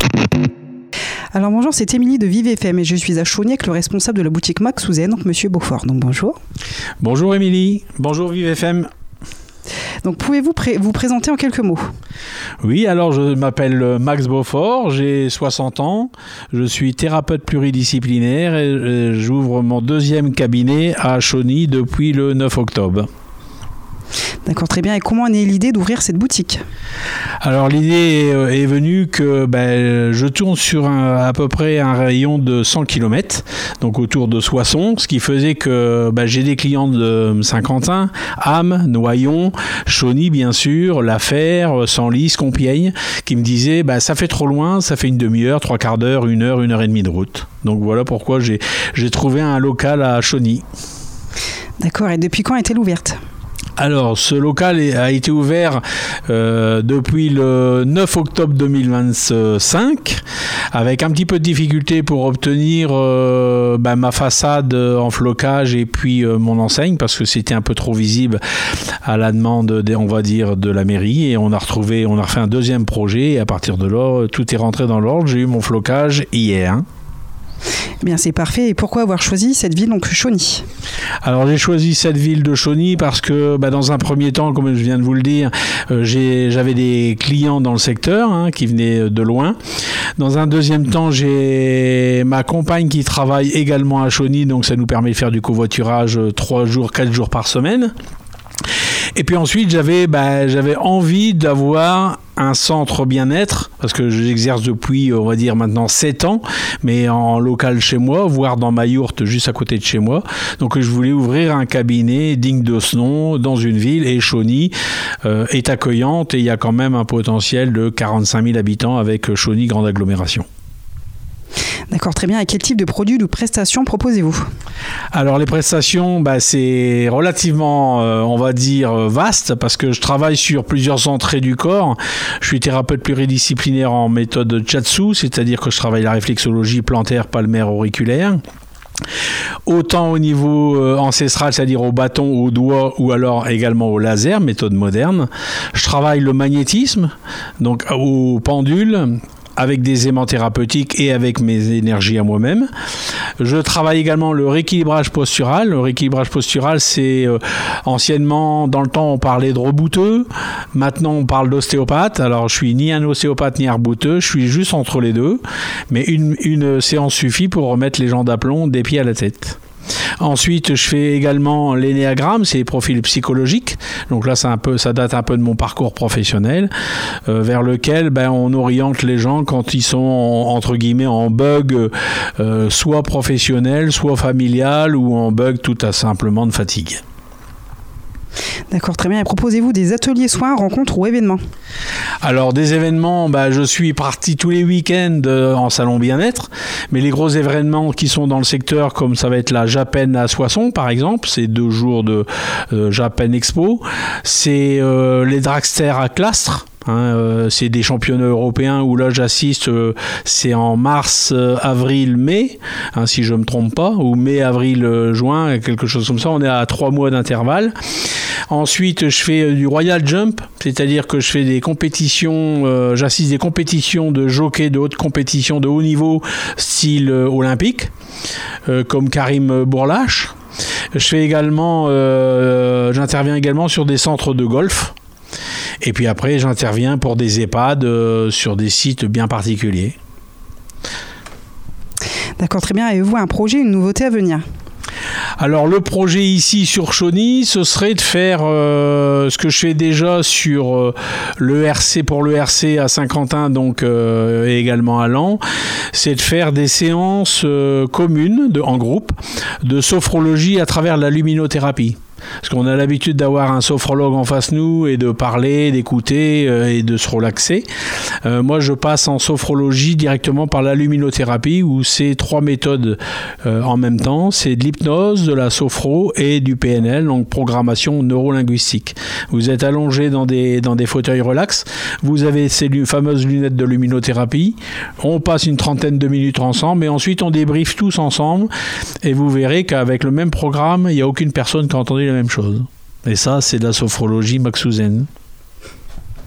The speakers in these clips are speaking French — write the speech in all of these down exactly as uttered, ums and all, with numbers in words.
Alors bonjour, c'est Émilie de Vive F M et je suis à Chauny avec le responsable de la boutique Max Souzen, donc Monsieur Beaufort. Donc bonjour. Bonjour Émilie, bonjour Vive F M. Donc pouvez-vous pré- vous présenter en quelques mots ? Oui, alors je m'appelle Max Beaufort, j'ai soixante ans, je suis thérapeute pluridisciplinaire et j'ouvre mon deuxième cabinet à Chauny depuis le neuf octobre. D'accord, très bien. Et comment est née l'idée d'ouvrir cette boutique ? Alors l'idée est, est venue que ben, je tourne sur un, à peu près un rayon de cent kilomètres, donc autour de Soissons, ce qui faisait que ben, j'ai des clients de Saint-Quentin, Ham, Noyon, Chauny bien sûr, La Fère, Senlis, Compiègne, qui me disaient ben, ça fait trop loin, ça fait une demi-heure, trois quarts d'heure, une heure, une heure et demie de route. Donc voilà pourquoi j'ai, j'ai trouvé un local à Chauny. D'accord, et depuis quand est-elle ouverte ? Alors, ce local a été ouvert euh, depuis le neuf octobre deux mille vingt-cinq, avec un petit peu de difficulté pour obtenir euh, ben, ma façade en flocage et puis euh, mon enseigne, parce que c'était un peu trop visible à la demande, de, on va dire, de la mairie. Et on a retrouvé, on a refait un deuxième projet. Et à partir de là, tout est rentré dans l'ordre. J'ai eu mon flocage hier. Hein. Bien, c'est parfait. Et pourquoi avoir choisi cette ville, donc Chauny ? Alors j'ai choisi cette ville de Chauny parce que bah, dans un premier temps, comme je viens de vous le dire, euh, j'ai, j'avais des clients dans le secteur hein, qui venaient de loin. Dans un deuxième temps, j'ai ma compagne qui travaille également à Chauny, donc ça nous permet de faire du covoiturage trois jours, quatre jours par semaine. Et puis ensuite, j'avais, bah, j'avais envie d'avoir un centre bien-être, parce que j'exerce depuis, on va dire maintenant sept ans, mais en local chez moi, voire dans ma yourte juste à côté de chez moi. Donc je voulais ouvrir un cabinet digne de ce nom dans une ville, et Chauny euh, est accueillante, et il y a quand même un potentiel de quarante-cinq mille habitants avec Chauny, grande agglomération. D'accord, très bien. Et quel type de produits ou de prestations proposez-vous ? Alors les prestations, bah, c'est relativement, euh, on va dire, vaste parce que je travaille sur plusieurs entrées du corps. Je suis thérapeute pluridisciplinaire en méthode Chatsu, c'est-à-dire que je travaille la réflexologie plantaire, palmaire, auriculaire. Autant au niveau euh, ancestral, c'est-à-dire au bâton, au doigt ou alors également au laser, méthode moderne. Je travaille le magnétisme, donc au pendule, avec des aimants thérapeutiques et avec mes énergies à moi-même. Je travaille également le rééquilibrage postural. Le rééquilibrage postural, c'est euh, anciennement, dans le temps, on parlait de rebouteux. Maintenant, on parle d'ostéopathe. Alors, je suis ni un ostéopathe ni un rebouteux. Je suis juste entre les deux. Mais une, une séance suffit pour remettre les gens d'aplomb des pieds à la tête. Ensuite, je fais également l'énéagramme, c'est les profils psychologiques. Donc là, c'est un peu, ça date un peu de mon parcours professionnel, euh, vers lequel ben, on oriente les gens quand ils sont, en, entre guillemets, en bug, euh, soit professionnel, soit familial, ou en bug tout à simplement de fatigue. D'accord, très bien. Et proposez-vous des ateliers soins, rencontres ou événements ? Alors des événements, bah, je suis parti tous les week-ends euh, en salon bien-être, mais les gros événements qui sont dans le secteur, comme ça va être la Japan à Soissons par exemple, c'est deux jours de euh, Japan Expo, c'est euh, les dragsters à Clastres. Hein, euh, c'est des championnats européens où là j'assiste, euh, c'est en mars, euh, avril, mai, hein, si je ne me trompe pas, ou mai, avril, euh, juin, quelque chose comme ça. On est à trois mois d'intervalle. Ensuite, je fais euh, du Royal Jump, c'est-à-dire que je fais des compétitions, euh, j'assiste des compétitions de jockey de haute compétition de haut niveau, style euh, olympique, euh, comme Karim Bourlache. Je fais également, euh, j'interviens également sur des centres de golf. Et puis après, j'interviens pour des EHPAD euh, sur des sites bien particuliers. D'accord, très bien. Avez-vous un projet, une nouveauté à venir ? Alors le projet ici sur Chauny, ce serait de faire euh, ce que je fais déjà sur euh, le R C pour le R C à Saint-Quentin, donc euh, et également à Laon, c'est de faire des séances euh, communes de, en groupe de sophrologie à travers la luminothérapie. Parce qu'on a l'habitude d'avoir un sophrologue en face de nous et de parler, d'écouter euh, et de se relaxer. Euh, moi, je passe en sophrologie directement par la luminothérapie où c'est trois méthodes euh, en même temps. C'est de l'hypnose, de la sophro et du P N L, donc programmation neurolinguistique. Vous êtes allongé dans des, dans des fauteuils relax. Vous avez ces fameuses lunettes de luminothérapie. On passe une trentaine de minutes ensemble et ensuite on débriefe tous ensemble. Et vous verrez qu'avec le même programme, il n'y a aucune personne qui a entendu la même chose. Et ça, c'est de la sophrologie Max Souzen.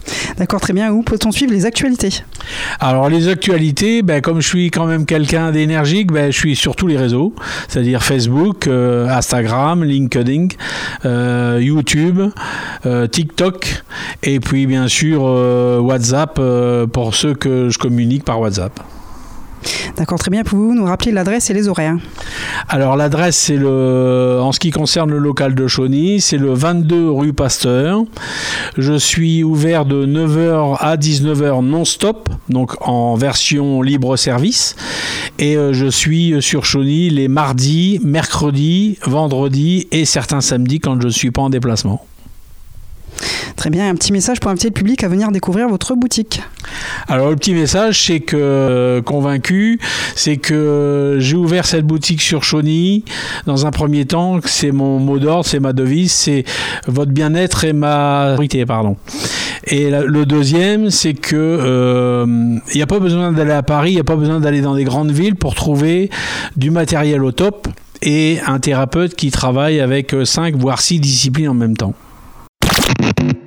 D'accord, très bien. Où peut-on suivre les actualités ? Alors les actualités, ben, comme je suis quand même quelqu'un d'énergique, ben, je suis sur tous les réseaux, c'est-à-dire Facebook, euh, Instagram, LinkedIn, euh, YouTube, euh, TikTok, et puis bien sûr euh, WhatsApp euh, pour ceux que je communique par WhatsApp. D'accord, très bien. Pouvez-vous nous rappeler l'adresse et les horaires ? Alors l'adresse, c'est le, en ce qui concerne le local de Chauny, c'est le vingt-deux rue Pasteur. Je suis ouvert de neuf heures à dix-neuf heures non-stop, donc en version libre service. Et euh, je suis sur Chauny les mardis, mercredis, vendredis et certains samedis quand je ne suis pas en déplacement. Très bien, un petit message pour inviter le public à venir découvrir votre boutique. Alors le petit message, c'est que euh, convaincu, c'est que j'ai ouvert cette boutique sur Chauny. Dans un premier temps, c'est mon mot d'ordre, c'est ma devise, c'est votre bien-être et ma priorité, pardon. Et la, le deuxième, c'est que euh, il n'y a pas besoin d'aller à Paris, il n'y a pas besoin d'aller dans des grandes villes pour trouver du matériel au top et un thérapeute qui travaille avec cinq voire six disciplines en même temps.